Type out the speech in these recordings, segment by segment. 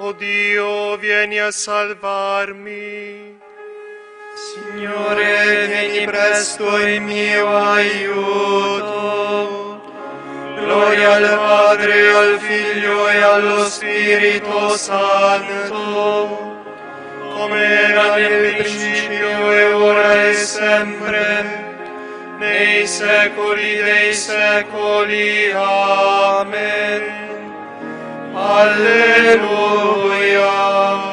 O Dio, vieni a salvarmi. Signore, vieni presto in mio aiuto. Gloria al Padre, al Figlio e allo Spirito Santo, come era nel principio e ora e sempre, nei secoli dei secoli. Amen. Alleluia.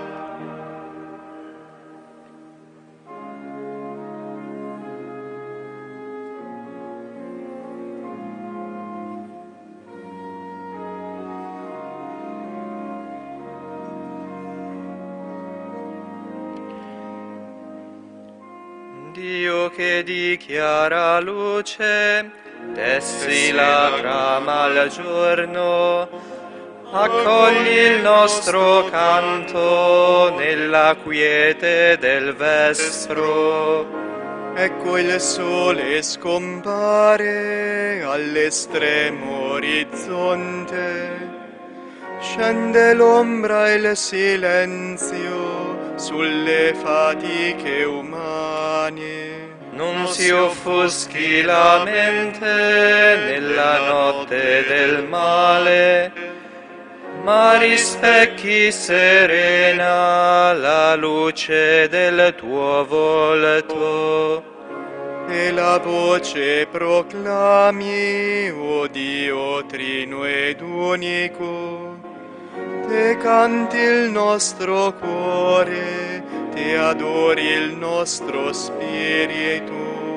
Dio che dichiara luce, dessi la trama al giorno, accogli il nostro canto nella quiete del vespro. Ecco il sole scompare all'estremo orizzonte, scende l'ombra e il silenzio sulle fatiche umane. Non si offuschi la mente nella notte del male, ma rispecchi serena la luce del tuo volto. E la voce proclami, o Dio trino ed unico, te canti il nostro cuore, te adori il nostro spirito.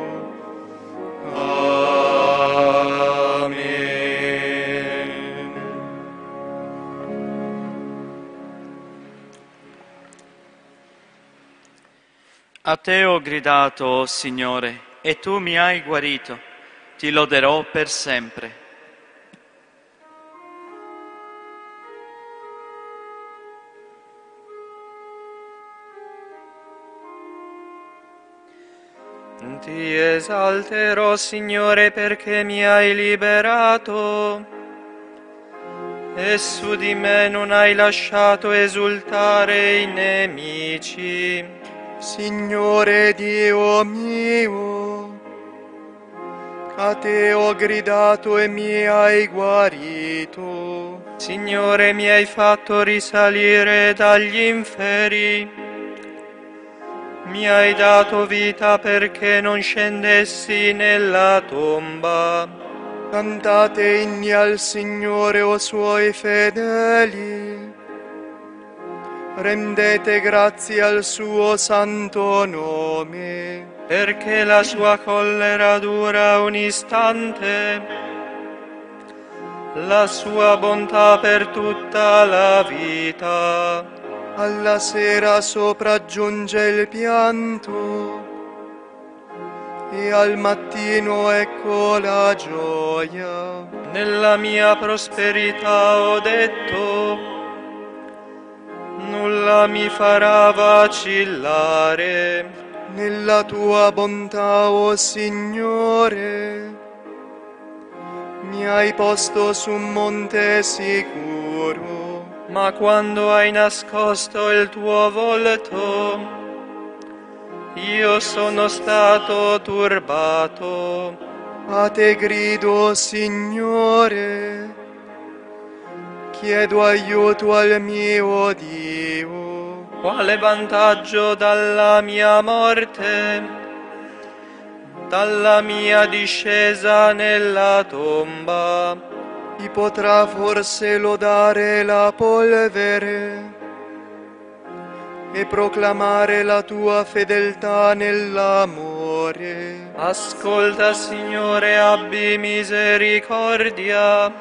Amen. A te ho gridato, Signore, e tu mi hai guarito. Ti loderò per sempre. Ti esalterò, Signore, perché mi hai liberato, e su di me non hai lasciato esultare i nemici. Signore Dio mio, a te ho gridato e mi hai guarito. Signore, mi hai fatto risalire dagli inferi, mi hai dato vita perché non scendessi nella tomba. Cantate inni al Signore, o suoi fedeli, rendete grazie al suo santo nome. Perché la sua collera dura un istante, la sua bontà per tutta la vita. Alla sera sopraggiunge il pianto, e al mattino ecco la gioia. Nella mia prosperità ho detto, nulla mi farà vacillare. Nella tua bontà, o Signore, mi hai posto su un monte sicuro. Ma quando hai nascosto il tuo volto, io sono stato turbato. A te grido, Signore, chiedo aiuto al mio Dio. Quale vantaggio dalla mia morte, dalla mia discesa nella tomba? Chi potrà forse lodare la polvere e proclamare la tua fedeltà nell'amore? Ascolta, Signore, abbi misericordia.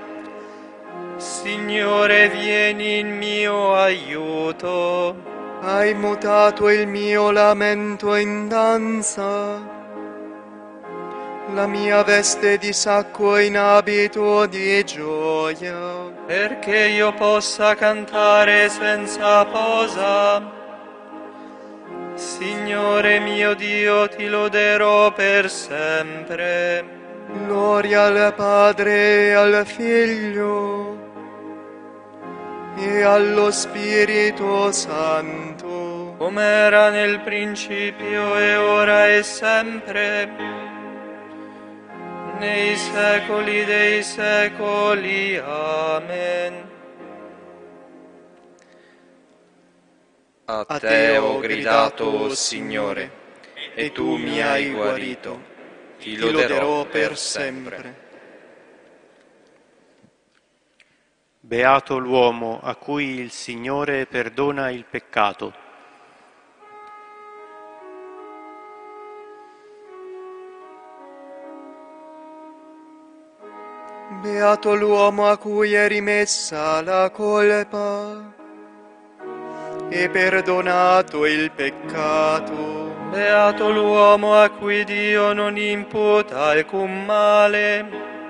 Signore, vieni in mio aiuto. Hai mutato il mio lamento in danza, la mia veste di sacco in abito di gioia, perché io possa cantare senza posa. Signore mio Dio, ti loderò per sempre. Gloria al Padre e al Figlio e allo Spirito Santo, come era nel principio e ora e sempre, nei secoli dei secoli. Amen. A te ho gridato, o Signore, e tu mi hai guarito. Ti loderò per sempre. Beato l'uomo a cui il Signore perdona il peccato. Beato l'uomo a cui è rimessa la colpa e perdonato il peccato. Beato l'uomo a cui Dio non imputa alcun male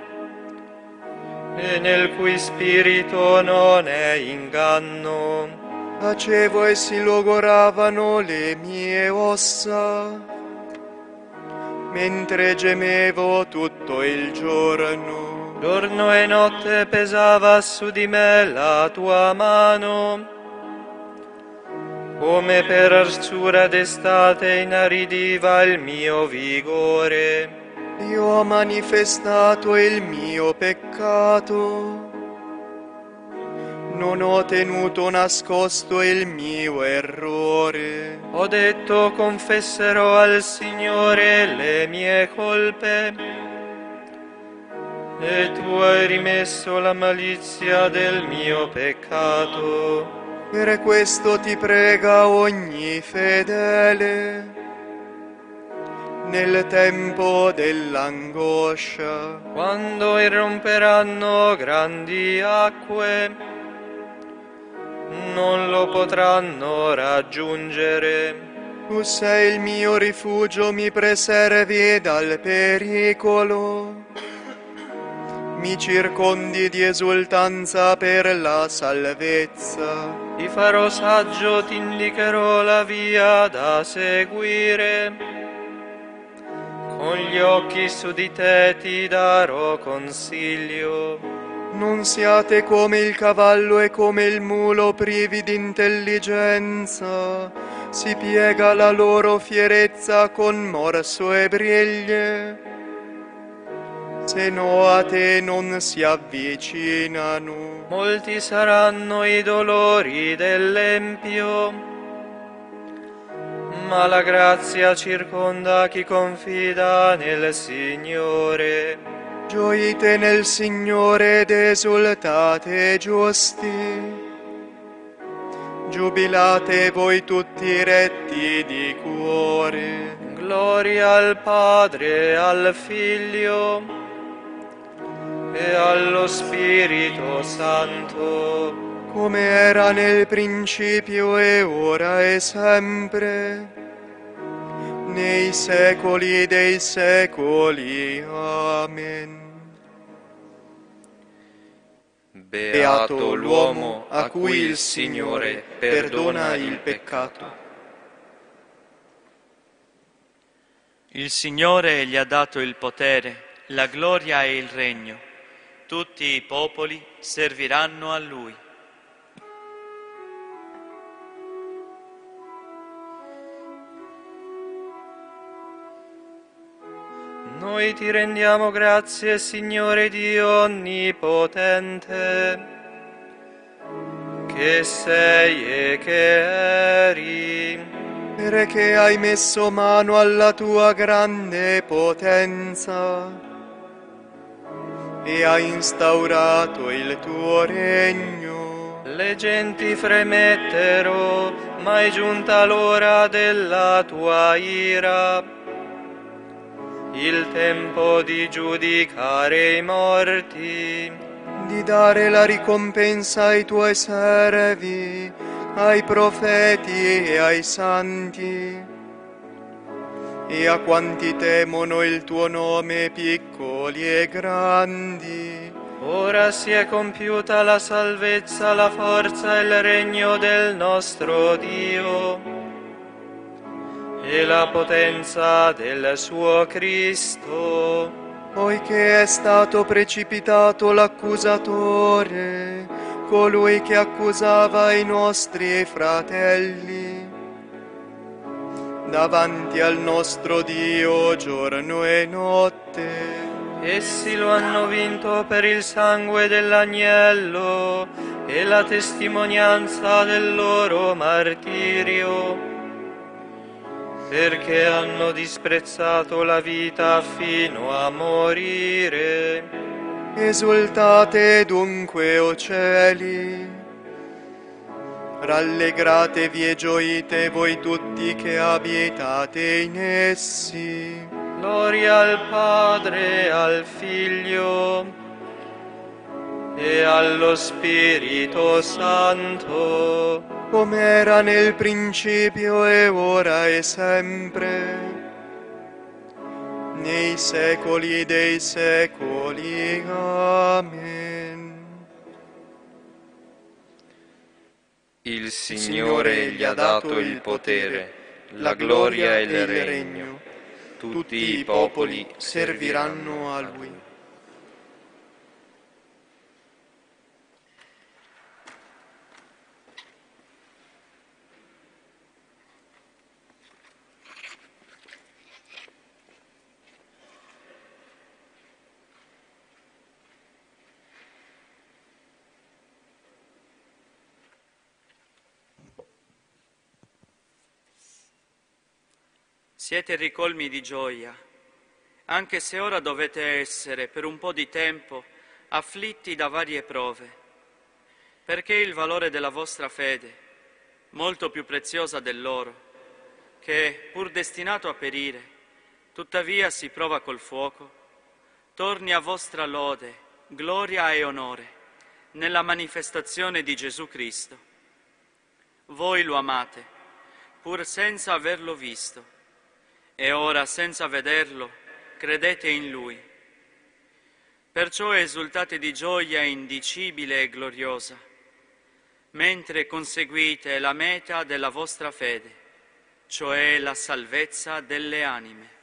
e nel cui spirito non è inganno. Tacevo e si logoravano le mie ossa, mentre gemevo tutto il giorno. Giorno e notte pesava su di me la tua mano, come per arsura d'estate inaridiva il mio vigore. Io ho manifestato il mio peccato, non ho tenuto nascosto il mio errore. Ho detto: confesserò al Signore le mie colpe, e tu hai rimesso la malizia del mio peccato. Per questo ti prega ogni fedele nel tempo dell'angoscia. Quando irromperanno grandi acque, non lo potranno raggiungere. Tu sei il mio rifugio, mi preservi dal pericolo. Mi circondi di esultanza per la salvezza. Ti farò saggio, ti indicherò la via da seguire. Con gli occhi su di te ti darò consiglio. Non siate come il cavallo e come il mulo privi di intelligenza. Si piega la loro fierezza con morso e briglie. Se no a te non si avvicinano. Molti saranno i dolori dell'empio, ma la grazia circonda chi confida nel Signore. Gioite nel Signore ed esultate giusti. Giubilate voi tutti retti di cuore. Gloria al Padre, al Figlio e allo Spirito Santo, come era nel principio e ora e sempre, nei secoli dei secoli. Amen. Beato l'uomo a cui il Signore perdona il peccato. Il Signore gli ha dato il potere, la gloria e il regno. Tutti i popoli serviranno a Lui. Noi ti rendiamo grazie, Signore Dio Onnipotente, che sei e che eri, Perché hai messo mano alla tua grande potenza e hai instaurato il tuo regno. Le genti fremettero, ma è giunta l'ora della tua ira, il tempo di giudicare i morti, Di dare la ricompensa ai tuoi servi, ai profeti e ai santi, e a quanti temono il tuo nome, piccoli e grandi. Ora si è compiuta la salvezza, la forza e il regno del nostro Dio e la potenza del suo Cristo. Poiché è stato precipitato l'accusatore colui che accusava i nostri fratelli davanti al nostro Dio giorno e notte. Essi lo hanno vinto per il sangue dell'agnello e la testimonianza del loro martirio, perché hanno disprezzato la vita fino a morire. Esultate dunque, o cieli, rallegratevi e gioite voi tutti che abitate in essi. Gloria al Padre, al Figlio e allo Spirito Santo, Come era nel principio e ora e sempre, nei secoli dei secoli. Amen. Il Signore gli ha dato il potere, la gloria e il regno. Tutti i popoli serviranno a Lui. Siete ricolmi di gioia, anche se ora dovete essere per un po' di tempo afflitti da varie prove, perché il valore della vostra fede, molto più preziosa dell'oro, che, pur destinato a perire, tuttavia si prova col fuoco, torni a vostra lode, gloria e onore nella manifestazione di Gesù Cristo. Voi lo amate, pur senza averlo visto, e ora, senza vederlo, credete in Lui. Perciò esultate di gioia indicibile e gloriosa, mentre conseguite la meta della vostra fede, cioè la salvezza delle anime.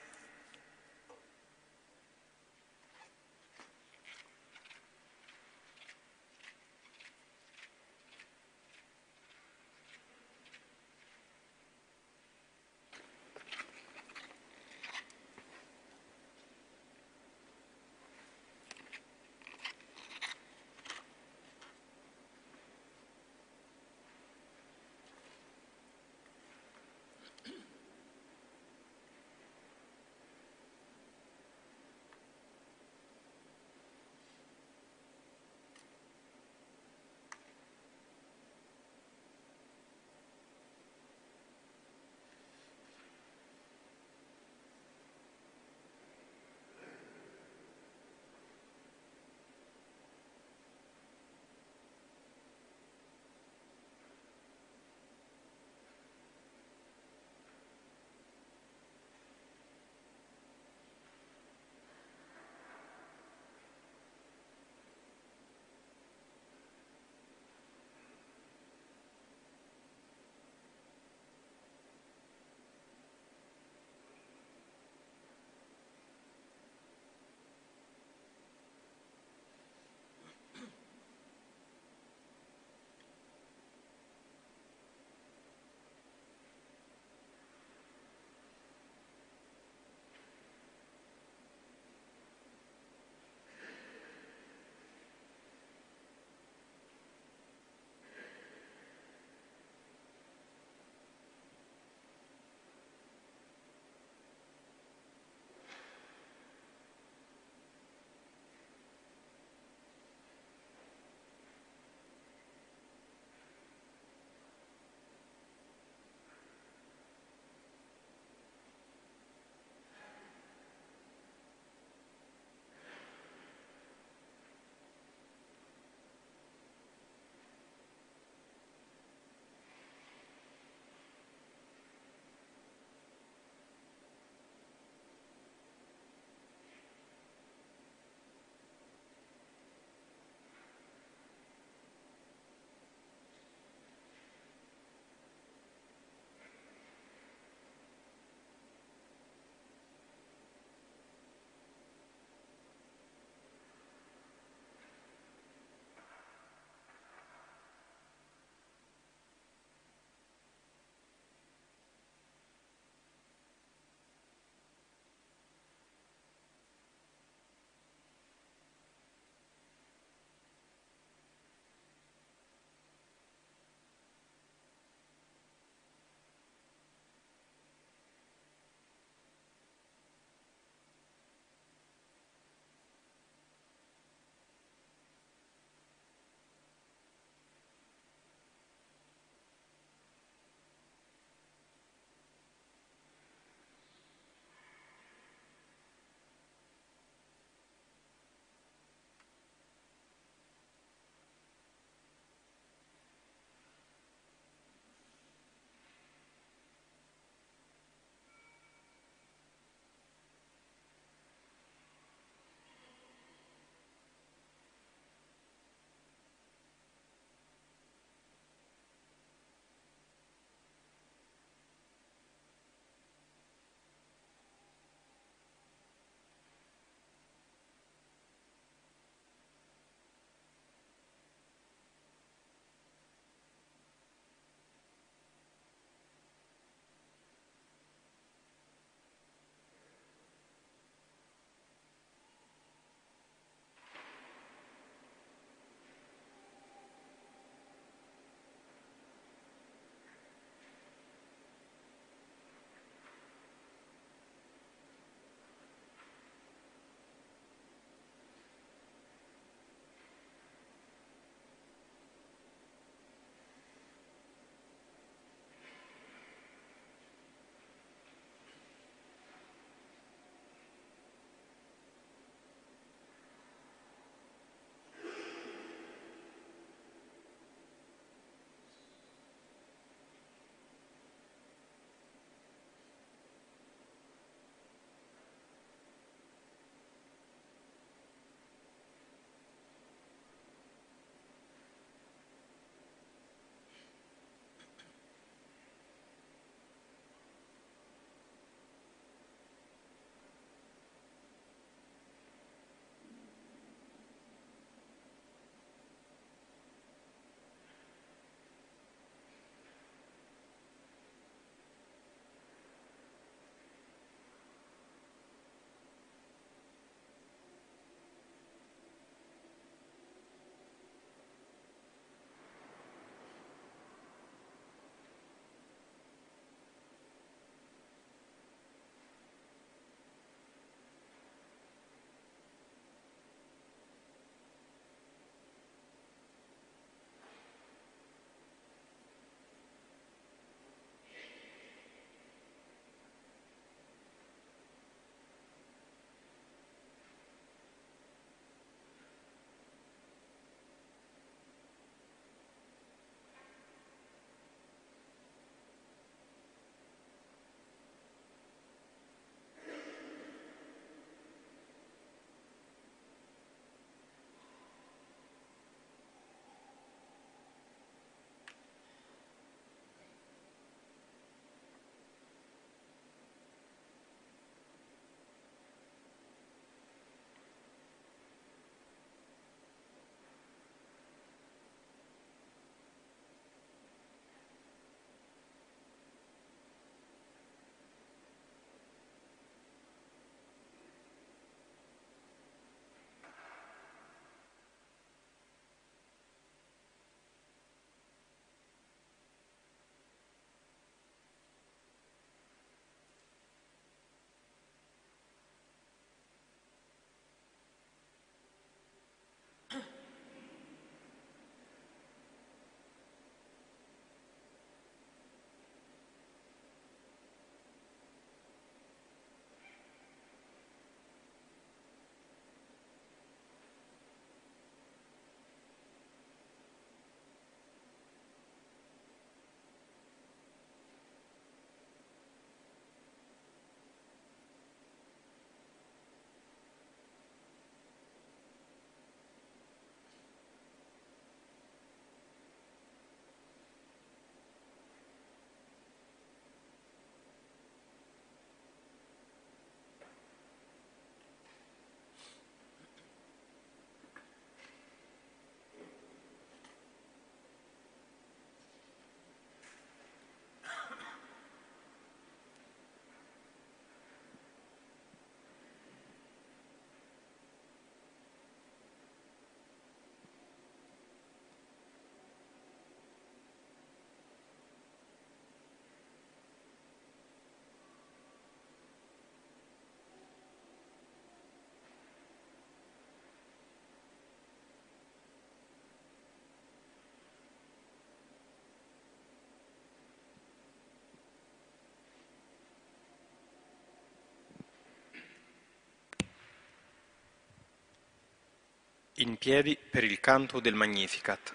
In piedi per il canto del Magnificat.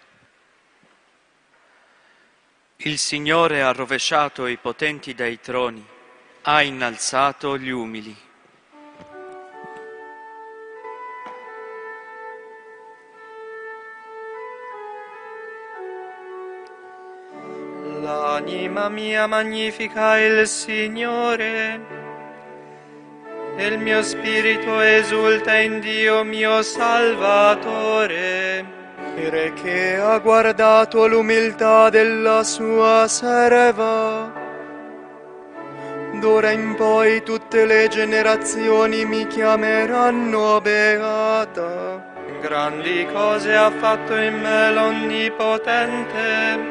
Il Signore ha rovesciato i potenti dai troni, ha innalzato gli umili. L'anima mia magnifica il Signore, e il mio spirito esulta in Dio mio Salvatore, perché ha guardato l'umiltà della sua serva. D'ora in poi tutte le generazioni mi chiameranno beata. grandi cose ha fatto in me l'Onnipotente,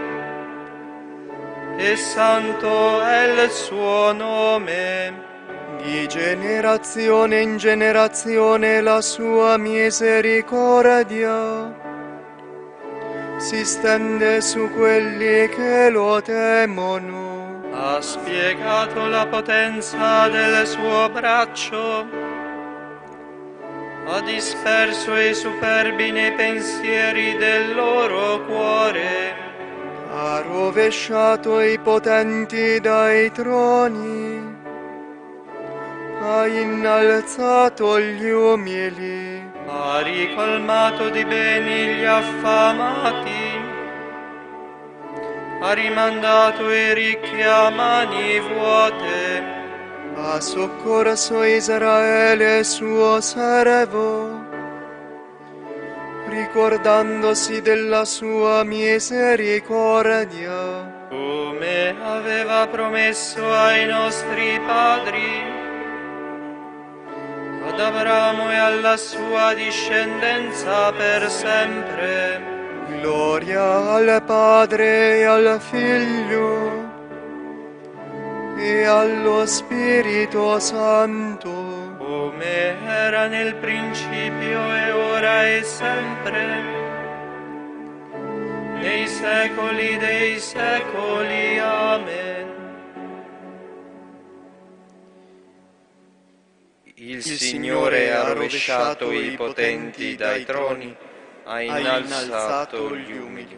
e santo è il suo nome. Di generazione in generazione la sua misericordia si stende su quelli che lo temono. Ha spiegato la potenza del suo braccio, ha disperso i superbi nei pensieri del loro cuore, Ha rovesciato i potenti dai troni, ha innalzato gli umili, ha ricolmato di beni gli affamati, ha rimandato i ricchi a mani vuote, ha soccorso Israele suo servo, ricordandosi della sua misericordia, come aveva promesso ai nostri padri, ad Abramo e alla sua discendenza per sempre. Gloria al Padre e al Figlio e allo Spirito Santo, come era nel principio e ora e sempre, nei secoli dei secoli. Amen. Il Signore ha rovesciato i potenti dai troni, ha innalzato gli umili.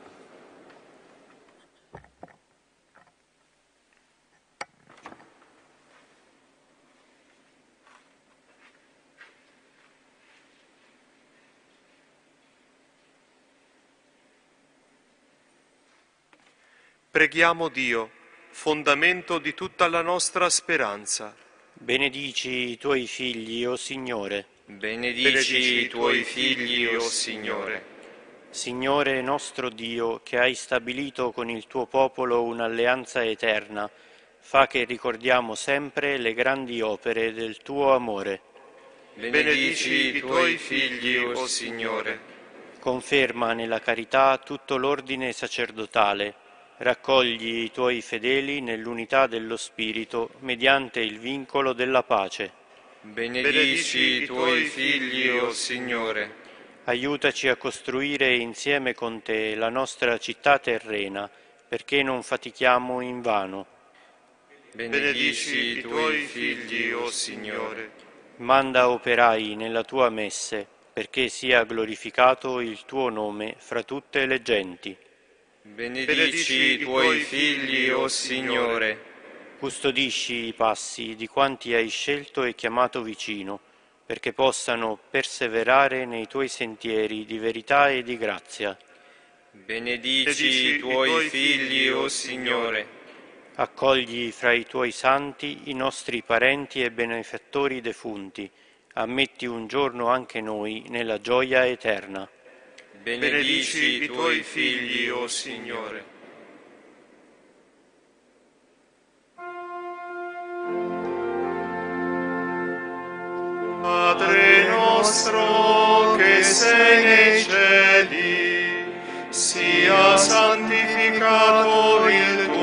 Preghiamo Dio, fondamento di tutta la nostra speranza. Benedici i tuoi figli, o Signore. Benedici i tuoi figli, o Signore. Signore nostro Dio, che hai stabilito con il tuo popolo un'alleanza eterna, fa che ricordiamo sempre le grandi opere del tuo amore. Benedici i tuoi figli, o Signore. Conferma nella carità tutto l'ordine sacerdotale, raccogli i tuoi fedeli nell'unità dello Spirito mediante il vincolo della pace. Benedici i tuoi figli, o Signore. Aiutaci a costruire insieme con te la nostra città terrena, perché non fatichiamo invano. Benedici i tuoi figli, o Signore. Manda operai nella tua messe, perché sia glorificato il tuo nome fra tutte le genti. Benedici i tuoi figli, o Signore. Custodisci i passi di quanti hai scelto e chiamato vicino, perché possano perseverare nei tuoi sentieri di verità e di grazia. Benedici i tuoi figli, o Signore. Accogli fra i tuoi santi i nostri parenti e benefattori defunti, ammetti un giorno anche noi nella gioia eterna. Benedici i tuoi figli, o Signore. Padre nostro che sei nei cieli, sia santificato